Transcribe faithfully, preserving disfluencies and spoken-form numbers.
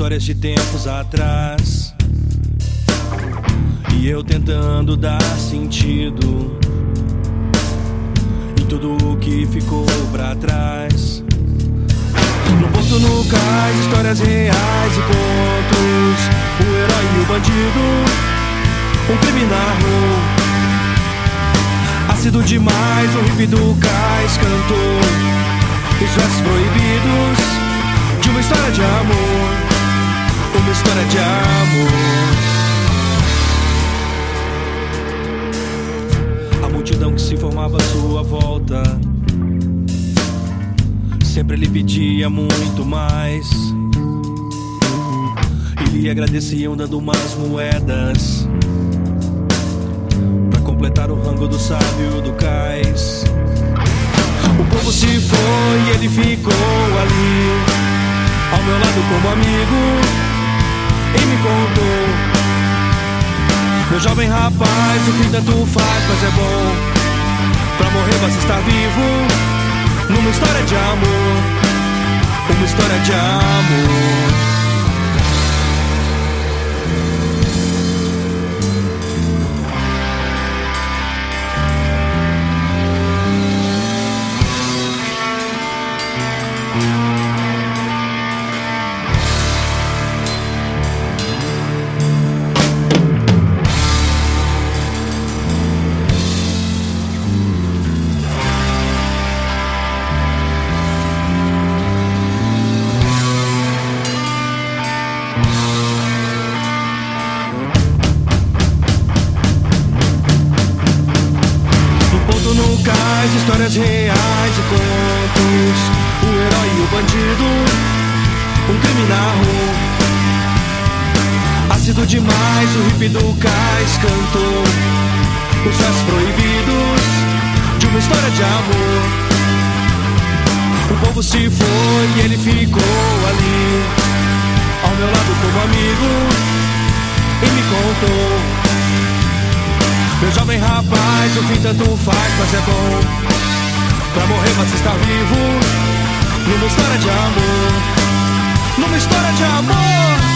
histórias de tempos atrás, e eu tentando dar sentido em tudo o que ficou pra trás. No porto, no cais, histórias reais e contos, o herói e o bandido, um crime narrou. Ácido demais, o hippie do cais cantou os versos proibidos de uma história de amor, uma história de amor. A multidão que se formava à sua volta sempre lhe pedia muito mais, e lhe agradeciam dando umas moedas pra completar o rango do sábio do cais. O povo se foi e ele ficou ali, ao meu lado como amigo, e me contou: meu jovem rapaz, o fim tanto faz, mas é bom. Pra morrer basta estar vivo, numa história de amor, uma história de amor. Histórias reais e contos, o herói e o bandido, um crime narrou. Ácido demais, o hippie do cais cantou os versos proibidos de uma história de amor. O povo se foi e ele ficou ali, ao meu lado como amigo, e me contou: meu jovem rapaz, o fim tanto faz, mas é bom. Pra morrer basta estar vivo, numa história de amor, numa história de amor.